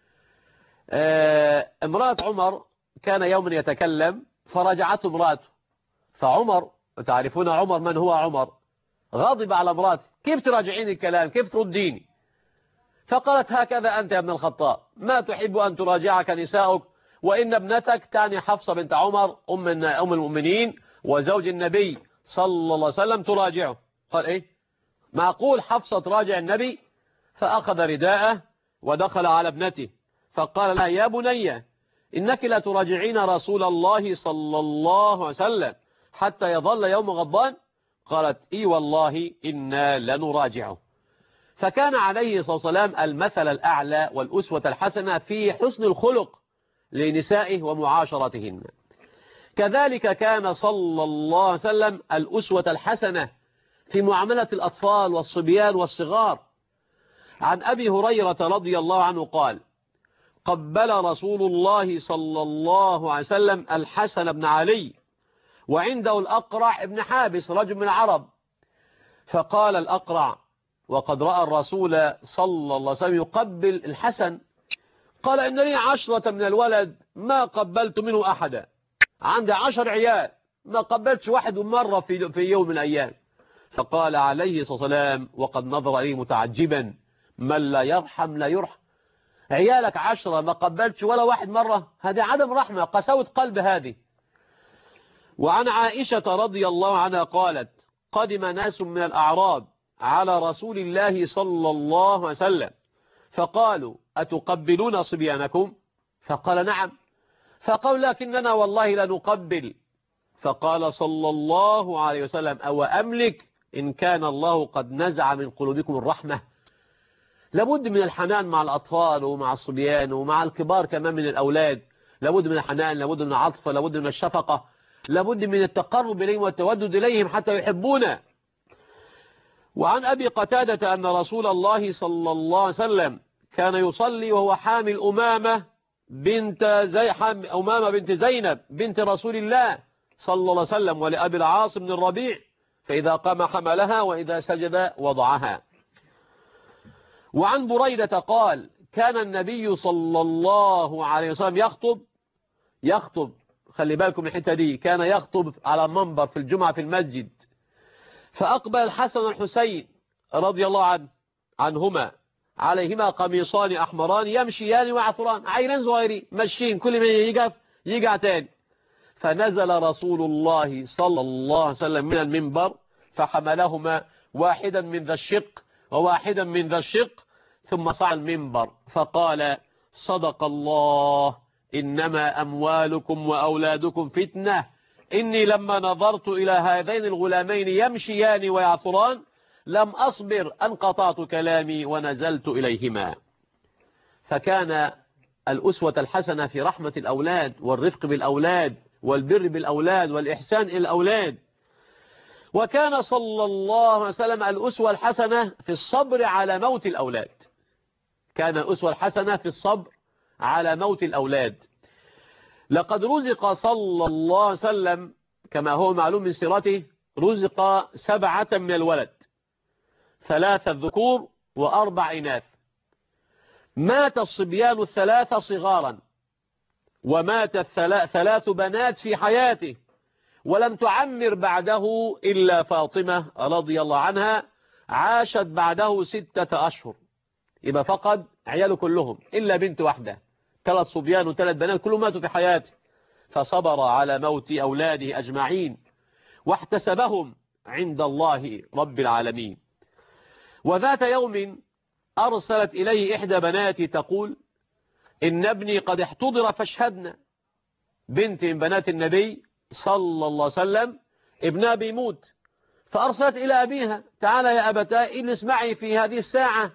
امرأة عمر كان يوما يتكلم فرجعته امرأته، فعمر تعرفون عمر من هو عمر، غاضب على امرأته، كيف تراجعين الكلام، كيف ترديني؟ فقالت هكذا أنت يا ابن الخطاب ما تحب أن تراجعك نساؤك، وإن ابنتك تعني حفصة بنت عمر أم المؤمنين وزوج النبي صلى الله عليه وسلم تراجعه. قال إيه معقول حفصة تراجع النبي؟ فأخذ رداءه ودخل على ابنته فقال لها يا بني إنك لا تراجعين رسول الله صلى الله عليه وسلم حتى يظل يوم غضبان؟ قالت إي والله إنا لنراجعه. فكان عليه الصلاة والسلام المثل الأعلى والأسوة الحسنة في حسن الخلق لنسائه ومعاشرتهن. كذلك كان صلى الله عليه وسلم الأسوة الحسنة في معاملة الأطفال والصبيان والصغار. عن أبي هريرة رضي الله عنه قال: قبل رسول الله صلى الله عليه وسلم الحسن بن علي وعنده الأقرع بن حابس رجل من العرب، فقال الأقرع وقد رأى الرسول صلى الله عليه وسلم يقبل الحسن، قال: إن لي 10 من الولد ما قبلت منه أحدا، عندي 10 عيال ما قبلتش واحد مرة في يوم من الأيام. فقال عليه الصلاة والسلام وقد نظر إليه متعجبا: من لا يرحم لا يرحم. عيالك 10 ما قبلتش ولا واحد مرة، هذه عدم رحمة، قساوة قلب هذه. وعن عائشة رضي الله عنها قالت: قدم ناس من الأعراب على رسول الله صلى الله عليه وسلم فقالوا: أتقبلون صبيانكم؟ فقال: نعم. فقالوا: لكننا والله لا نقبل. فقال صلى الله عليه وسلم: أو أملك إن كان الله قد نزع من قلوبكم الرحمة. لابد من الحنان مع الأطفال ومع الصبيان ومع الكبار كمان من الأولاد، لابد من الحنان، لابد من العطف، لابد من الشفقة، لابد من التقرب إليهم والتودد إليهم حتى يحبونا. وعن أبي قتادة أن رسول الله صلى الله عليه وسلم كان يصلي وهو حامل أمامة بنت زينب بنت رسول الله صلى الله عليه وسلم، ولأبي العاص بن الربيع، فإذا قام حملها وإذا سجد وضعها. وعن بريدة قال: كان النبي صلى الله عليه وسلم يخطب، خلي بالكم من الحته دي، كان يخطب على منبر في الجمعة في المسجد، فأقبل الحسن والحسين رضي الله عنهما عليهما قميصان أحمران يمشيان ويعثران، عيلين صغيرين ماشيين، كل ما يقف يقع تاني. فنزل رسول الله صلى الله عليه وسلم من المنبر فحملهما، واحدا من ذا الشق وواحدا من ذا الشق، ثم صعد المنبر فقال: صدق الله، إنما أموالكم وأولادكم فتنة، إني لما نظرت إلى هذين الغلامين يمشيان ويعثران لم أصبر أن قطعت كلامي ونزلت إليهما. فكان الأسوة الحسنة في رحمة الأولاد والرفق بالأولاد والبر بالأولاد والإحسان إلى الأولاد. وكان صلى الله عليه وسلم الأسوة الحسنة في الصبر على موت الأولاد، كان الأسوة الحسنة في الصبر على موت الأولاد. لقد رزق صلى الله عليه وسلم كما هو معلوم من سيرته، رزق 7 من الولد، 3 ذكور و4 إناث. مات الصبيان 3 صغارا، ومات 3 بنات في حياته، ولم تعمر بعده إلا فاطمة رضي الله عنها، عاشت بعده 6 أشهر، يبقى فقد عياله كلهم إلا بنت واحدة، 3 صبيان و3 بنات كلهم ماتوا في حياته، فصبر على موت أولاده أجمعين واحتسبهم عند الله رب العالمين. وذات يوم أرسلت إليه إحدى بناتي تقول: إن ابني قد احتضر فاشهدنا. بنت من بنات النبي صلى الله عليه وسلم ابنها بيموت، فأرسلت إلى أبيها: تعالى يا أبتاه اجلس معي في هذه الساعة.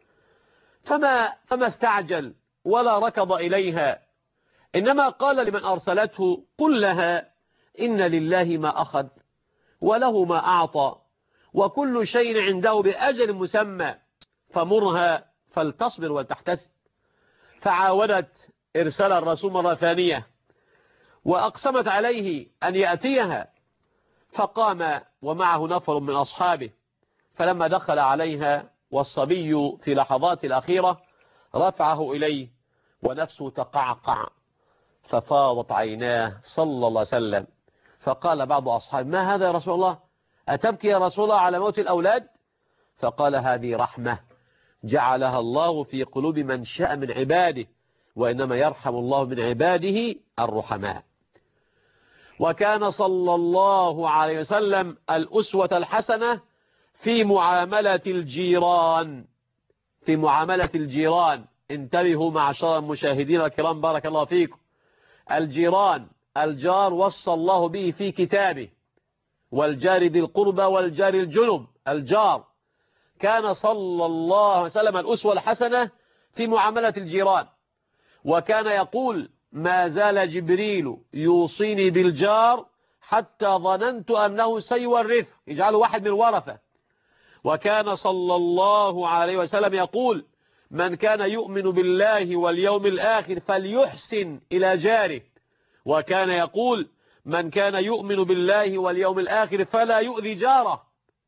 فما استعجل ولا ركض إليها، إنما قال لمن أرسلته: قل لها إن لله ما أخذ وله ما أعطى وكل شيء عنده بأجل مسمى، فمرها فلتصبر ولتحتسب. فعاودت إرسال الرسول مرة ثانية وأقسمت عليه أن يأتيها، فقام ومعه نفر من أصحابه، فلما دخل عليها والصبي في لحظات الأخيرة رفعه إليه ونفسه تقعقع، ففاضت عيناه صلى الله عليه وسلم. فقال بعض أصحابه: ما هذا يا رسول الله؟ أتبكي يا رسول الله على موت الأولاد؟ فقال: هذه رحمة جعلها الله في قلوب من شاء من عباده، وإنما يرحم الله من عباده الرحماء. وكان صلى الله عليه وسلم الأسوة الحسنة في معاملة الجيران، في معاملة الجيران. انتبهوا معشر المشاهدين الكرام بارك الله فيكم، الجيران الجار وصى الله به في كتابه، والجار ذي القربى والجار الجنب الجار. كان صلى الله عليه وسلم الأسوة الحسنة في معاملة الجيران، وكان يقول: ما زال جبريل يوصيني بالجار حتى ظننت أنه سيورث، يجعله واحد من الورثة. وكان صلى الله عليه وسلم يقول: من كان يؤمن بالله واليوم الآخر فليحسن إلى جاره. وكان يقول: من كان يؤمن بالله واليوم الآخر فلا يؤذي جاره.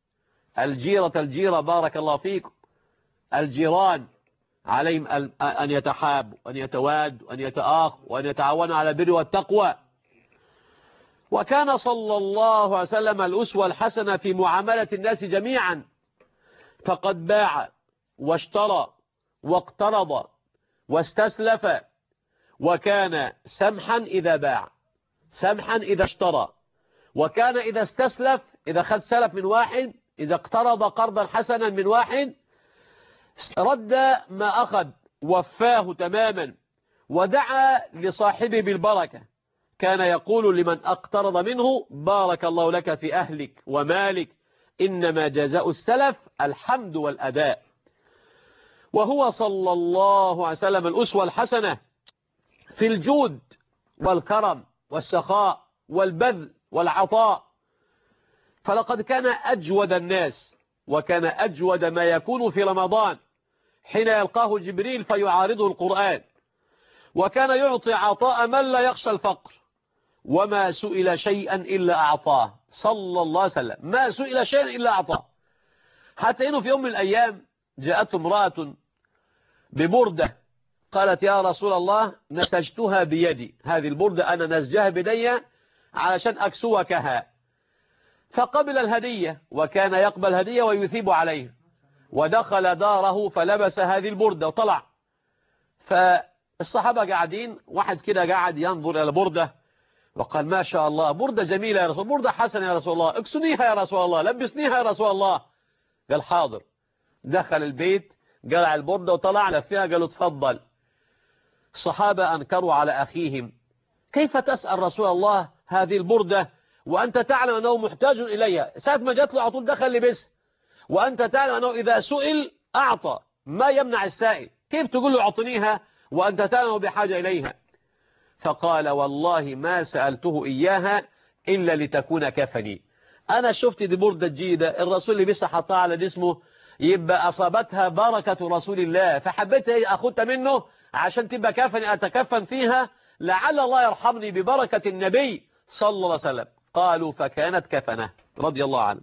الجيرة بارك الله فيكم، الجيران عليهم أن يتحابوا وأن يتوادوا وأن يتآخوا وأن يتعاونوا على البر والتقوى. وكان صلى الله عليه وسلم الأسوة الحسنة في معاملة الناس جميعا، فقد باع واشترى واقترض واستسلف، وكان سمحا إذا باع، سمحا إذا اشترى، وكان إذا استسلف، إذا خد سلف من واحد، إذا اقترض قرضا حسنا من واحد، رد ما أخذ، وفاه تماما، ودعا لصاحبه بالبركة. كان يقول لمن اقترض منه: بارك الله لك في أهلك ومالك، إنما جزاء السلف الحمد والأداء. وهو صلى الله عليه وسلم الأسوة الحسنة في الجود والكرم والسخاء والبذل والعطاء، فلقد كان أجود الناس، وكان أجود ما يكون في رمضان حين يلقاه جبريل فيعارضه القرآن، وكان يعطي عطاء من لا يخشى الفقر، وما سئل شيئا إلا أعطاه صلى الله عليه وسلم، ما سئل شيئا إلا أعطاه. حتى إنه في يوم من الأيام جاءت امرأة ببردة، قالت: يا رسول الله نسجتها بيدي، هذه البردة أنا نسجها بيدي علشان أكسوكها. فقبل الهدية، وكان يقبل هدية ويثيب عليه، ودخل داره فلبس هذه البردة وطلع. فالصحابة قاعدين، واحد كده قاعد ينظر إلى البردة وقال: ما شاء الله، بردة جميلة يا رسول الله، بردة حسنة يا رسول الله، اكسنيها يا رسول الله، لبسنيها يا رسول الله. قال: حاضر. دخل البيت، قلع البردة وطلع لفيها، قالوا: تفضل. الصحابة أنكروا على أخيهم: كيف تسأل رسول الله هذه البردة وأنت تعلم أنه محتاج إليها؟ ساعة ما جات له على طول دخل لبسها، وأنت تعلم أنه إذا سئل أعطى، ما يمنع السائل، كيف تقول له أعطنيها وأنت تعلم بحاجة إليها؟ فقال: والله ما سألته إياها إلا لتكون كفني. أنا شفت دي بردة جيدة، الرسول اللي بس حطها على جسمه، يبقى أصابتها بركة رسول الله، فحبيت أخذت منه عشان تبقى كفني أتكفن فيها، لعل الله يرحمني ببركة النبي صلى الله عليه وسلم. قالوا: فكانت كفنه رضي الله عنه.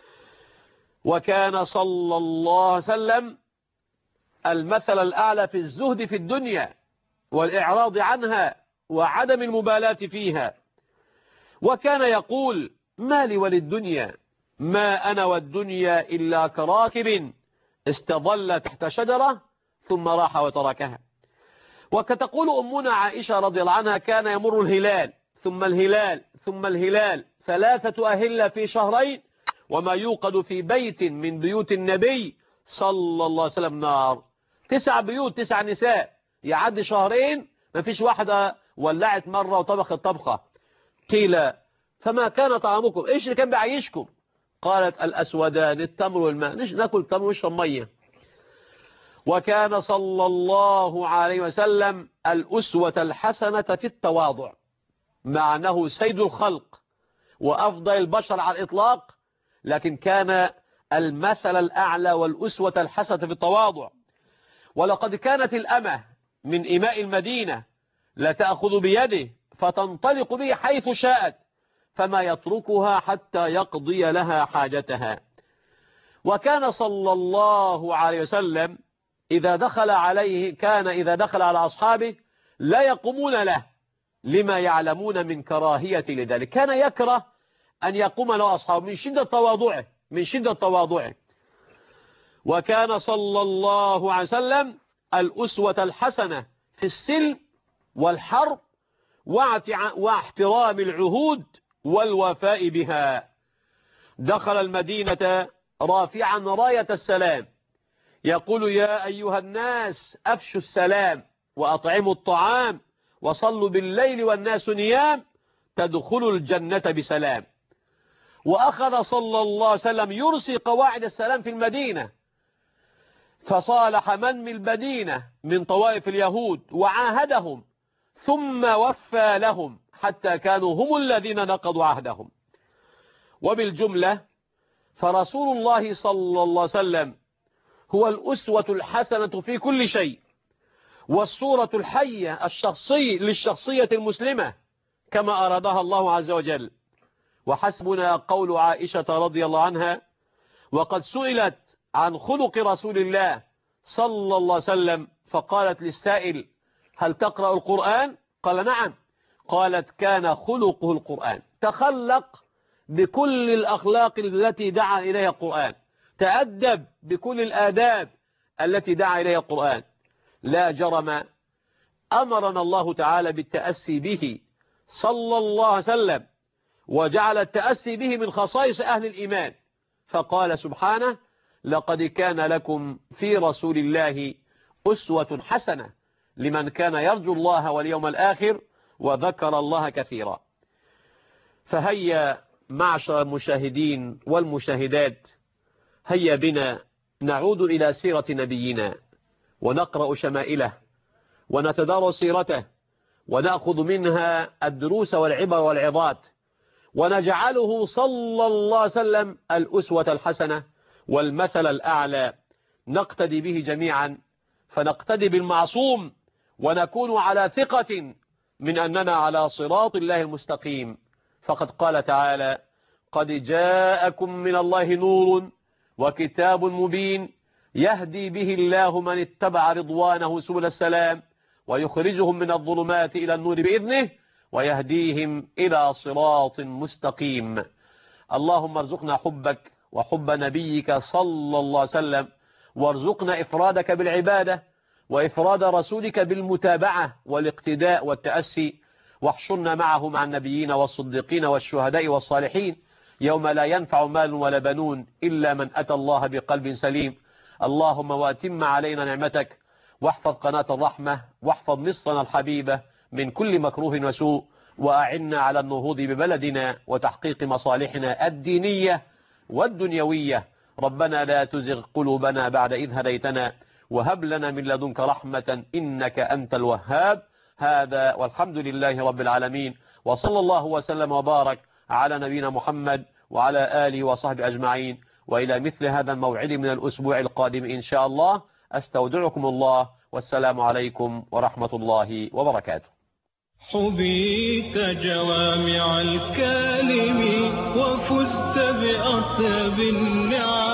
وكان صلى الله عليه وسلم المثل الأعلى في الزهد في الدنيا والإعراض عنها وعدم المبالاة فيها. وكان يقول: ما لي وللدنيا، ما أنا والدنيا إلا كراكب استظل تحت شجرة ثم راح وتركها. وكتقول أمنا عائشة رضي الله عنها: كان يمر الهلال ثم الهلال ثم الهلال 3 أهلة في شهرين، وما يوقد في بيت من بيوت النبي صلى الله عليه وسلم نار. 9 بيوت، 9 نساء، يعدي شهرين ما فيش واحدة ولعت مرة وطبخت طبخة. قيل: فما كان طعامكم؟ ايش اللي كان بيعيشكم؟ قالت: الأسودان، التمر والماء، ناكل تمر ونشرب مية. وكان صلى الله عليه وسلم الأسوة الحسنة في التواضع، مع أنه سيد الخلق وأفضل البشر على الإطلاق، لكن كان المثل الأعلى والأسوة الحسنة في التواضع. ولقد كانت الأمة من إماء المدينة لا تأخذ بيده فتنطلق به حيث شاءت، فما يتركها حتى يقضي لها حاجتها. وكان صلى الله عليه وسلم إذا دخل على أصحابه لا يقومون له، لما يعلمون من كراهية لذلك. كان يكره أن يقوم له أصحابه من شدة تواضعه. وكان صلى الله عليه وسلم الأسوة الحسنة في السلم والحرب واحترام العهود والوفاء بها. دخل المدينة رافعا راية السلام، يقول: يا أيها الناس أفشوا السلام وأطعموا الطعام وصلوا بالليل والناس نيام تدخلوا الجنة بسلام. وأخذ صلى الله عليه وسلم يرسي قواعد السلام في المدينة، فصالح من بالمدينة من طوائف اليهود وعاهدهم، ثم وفى لهم حتى كانوا هم الذين نقضوا عهدهم. وبالجملة فرسول الله صلى الله عليه وسلم هو الأسوة الحسنة في كل شيء، والصورة الحية للشخصية المسلمة كما أرادها الله عز وجل. وحسبنا قول عائشة رضي الله عنها وقد سئلت عن خلق رسول الله صلى الله عليه وسلم فقالت للسائل: هل تقرأ القرآن؟ قال: نعم. قالت: كان خلقه القرآن، تخلق بكل الأخلاق التي دعا إليها القرآن، تأدب بكل الآداب التي دعا إليها القرآن. لا جرم أمرنا الله تعالى بالتأسي به صلى الله عليه وسلم، وجعل التأسي به من خصائص أهل الإيمان، فقال سبحانه: لقد كان لكم في رسول الله أسوة حسنة لمن كان يرجو الله واليوم الآخر وذكر الله كثيرا. فهيا معشر المشاهدين والمشاهدات، هيا بنا نعود إلى سيرة نبينا ونقرأ شمائله ونتدارس سيرته ونأخذ منها الدروس والعبر والعظات، ونجعله صلى الله عليه وسلم الأسوة الحسنة والمثل الأعلى، نقتدي به جميعا، فنقتدي بالمعصوم ونكون على ثقة من أننا على صراط الله المستقيم. فقد قال تعالى: قد جاءكم من الله نور وكتاب مبين يهدي به الله من اتبع رضوانه سبل السلام ويخرجهم من الظلمات إلى النور بإذنه ويهديهم إلى صراط مستقيم. اللهم ارزقنا حبك وحب نبيك صلى الله عليه وسلم، وارزقنا إفرادك بالعبادة وإفراد رسولك بالمتابعة والاقتداء والتأسي، واحشرنا معه مع النبيين والصديقين والشهداء والصالحين يوم لا ينفع مال ولا بنون إلا من أتى الله بقلب سليم. اللهم وأتم علينا نعمتك، واحفظ قناة الرحمة، واحفظ مصرنا الحبيبة من كل مكروه وسوء، وأعنا على النهوض ببلدنا وتحقيق مصالحنا الدينية والدنيوية. ربنا لا تزغ قلوبنا بعد إذ هديتنا وهب لنا من لدنك رحمة إنك أنت الوهاب. هذا والحمد لله رب العالمين، وصلى الله وسلم وبارك على نبينا محمد وعلى آله وصحبه أجمعين. وإلى مثل هذا الموعد من الأسبوع القادم إن شاء الله، أستودعكم الله، والسلام عليكم ورحمة الله وبركاته. حظيت جوامع الكلم وفزت بأطيب النعم.